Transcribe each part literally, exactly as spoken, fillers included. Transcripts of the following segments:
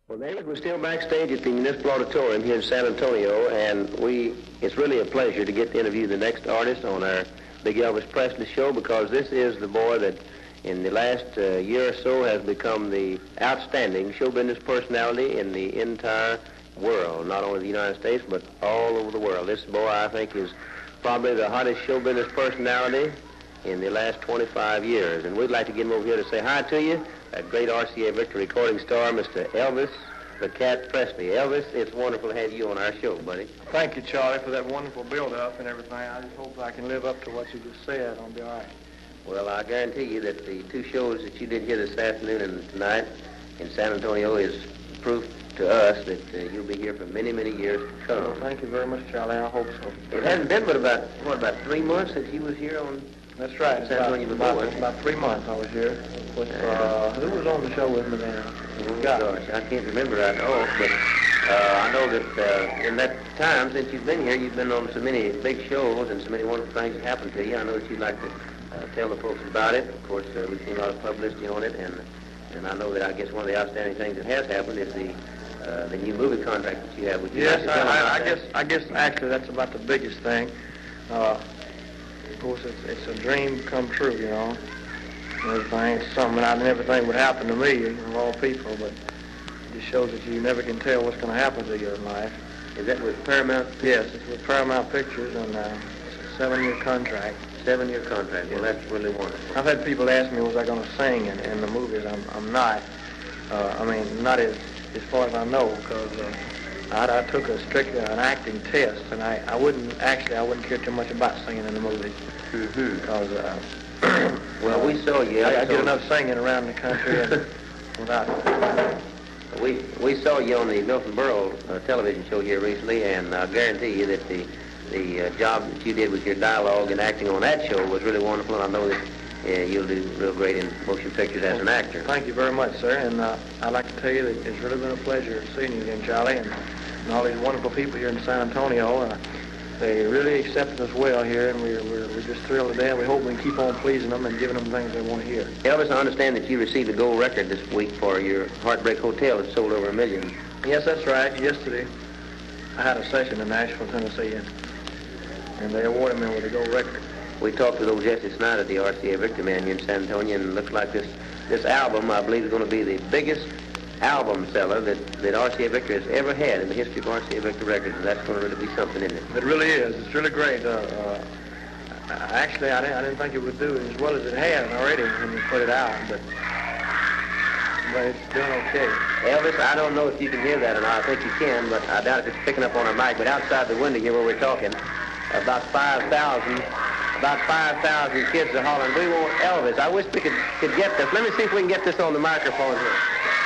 Well, David, we're still backstage at the Municipal Auditorium here in San Antonio, and we it's really a pleasure to get to interview the next artist on our Big Elvis Presley show, because this is the boy that in the last uh, year or so has become the outstanding show business personality in the entire world, not only the United States, but all over the world. This boy, I think, is probably the hottest show business personality in the last twenty-five years, and we'd like to get him over here to say hi to you. A great R C A Victor recording star, Mister Elvis the Cat Presley. Elvis, it's wonderful to have you on our show, buddy. Thank you, Charlie, for that wonderful build-up and everything. I just hope I can live up to what you just said. I'll be all right. Well, I guarantee you that the two shows that you did here this afternoon and tonight in San Antonio is proof to us that uh, you'll be here for many, many years to come. Well, thank you very much, Charlie. I hope so. It hasn't been but about, what, about three months since you was here on... That's right. San Antonio about, before. about, about three months I was here. With, uh, who was on the show with me then? Oh, gosh, I can't remember right off, but uh, I know that uh, in that time since you've been here, you've been on so many big shows and so many wonderful things that happened to you. I know that you'd like to uh, tell the folks about it. Of course, uh, we've seen a lot of publicity on it, and and I know that I guess one of the outstanding things that has happened is the uh, the new movie contract that you have with you. Yes, I, I, I guess I guess actually that's about the biggest thing. Uh, Of course, it's, it's a dream come true, you know. And everything, it's something I never think would happen to me, of all people, but it just shows that you never can tell what's going to happen to you in life. Is that with Paramount? Yes, it's with Paramount Pictures, and uh, it's a seven-year contract. Seven-year contract. Well, that's really wonderful. I've had people ask me, was I going to sing in, in the movies? I'm, I'm not. Uh, I mean, not as, as far as I know, because uh, I, I took a strict uh, an acting test, and I, I wouldn't, actually, I wouldn't care too much about singing in the movies. Mm-hmm. Because, uh, well, we saw you. I, I saw get enough singing around the country and without We we saw you on the Milton Berle uh, television show here recently, and I guarantee you that the the uh, job that you did with your dialogue and acting on that show was really wonderful, and I know that uh, you'll do real great in motion pictures as an actor. Thank you very much, sir, and uh, I'd like to tell you that it's really been a pleasure seeing you again, Charlie, and, and all these wonderful people here in San Antonio. Uh, They really accepted us well here, and we're, we're, we're just thrilled to death. We hope we can keep on pleasing them and giving them things they want to hear. Elvis, I understand that you received a gold record this week for your Heartbreak Hotel that sold over a million. Yes, that's right. Yesterday, I had a session in Nashville, Tennessee, and, and they awarded me with a gold record. We talked with old Jesse Snyder, the R C A Victor man here in San Antonio, and it looks like this, this album, I believe, is going to be the biggest album seller that, that R C A Victor has ever had in the history of R C A Victor Records, and that's going to really be something, isn't it? It really is. It's really great. Uh, uh, actually, I didn't, I didn't think it would do as well as it has already when you put it out, but, but it's doing okay. Elvis, I don't know if you can hear that or not. I think you can, but I doubt if it's picking up on our mic. But outside the window here where we're talking, about five thousand, about five thousand kids are hollering, "We want Elvis." I wish we could, could get this. Let me see if we can get this on the microphone here.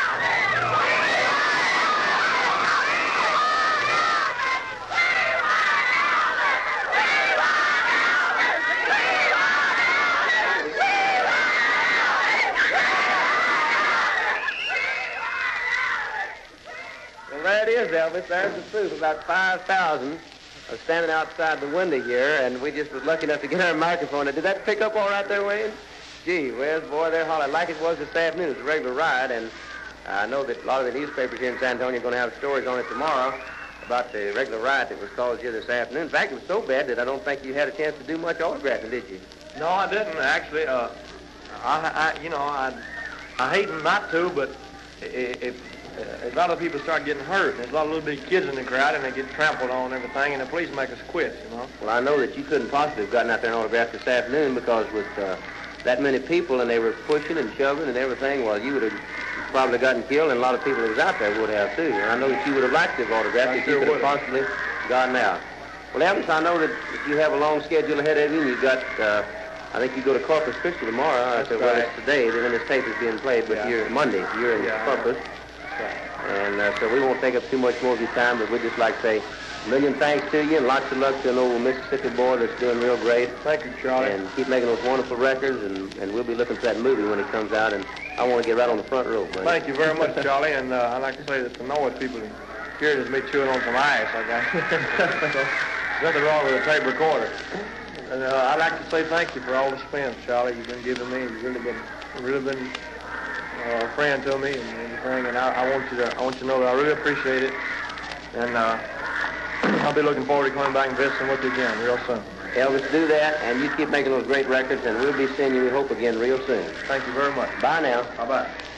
There it is, Elvis. There's the proof. About five thousand are standing outside the window here, and we just was lucky enough to get our microphone. Did that pick up all right there, Wayne? Gee, where's boy, they're hollering like it was this afternoon. It's a regular ride, and I know that a lot of the newspapers here in San Antonio are going to have stories on it tomorrow about the regular riot that was caused here this afternoon. In fact, it was so bad that I don't think you had a chance to do much autographing, did you? No, I didn't, actually. Uh, I, I, you know, I, I hate not to, but if... Uh, a lot of people start getting hurt. There's a lot of little bitty kids in the crowd, and they get trampled on and everything, and the police make us quit, you know. Well, I know that you couldn't possibly have gotten out there and autographed this afternoon because with uh, that many people, and they were pushing and shoving and everything, well, you would have probably gotten killed, and a lot of people that was out there would have, too. And I know that you would have liked to have autographed if you could have possibly gotten out. Well, Elvis, I know that you have a long schedule ahead of you, and you've got, uh, I think you go to Corpus Christi tomorrow. That's I said, right. Well, it's today, then this tape is being played, but Yeah. you're Monday. You're in Yeah, Corpus. And uh, so we won't take up too much more of your time, but we'd just like to say a million thanks to you and lots of luck to an old Mississippi boy that's doing real great. Thank you, Charlie. And keep making those wonderful records, and, and we'll be looking for that movie when it comes out, and I want to get right on the front row, buddy. Thank you very much, Charlie, and uh, I'd like to say that the noise people here is me chewing on some ice, I guess. So, there's nothing wrong with a tape recorder. And uh, I'd like to say thank you for all the spins, Charlie, you've been giving me. You've really been, really been uh, a friend to me and everything, and I, I want you to I want you to know that I really appreciate it, and uh, I'll be looking forward to coming back and visiting with you again real soon. Elvis, do that, and you keep making those great records, and we'll be seeing you, we hope, again real soon. Thank you very much. Bye now. Bye-bye.